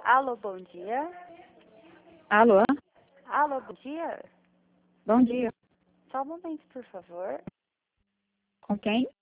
Alô, bom dia. Alô? Alô, bom dia. Bom dia. Só um momento, por favor. Com quem?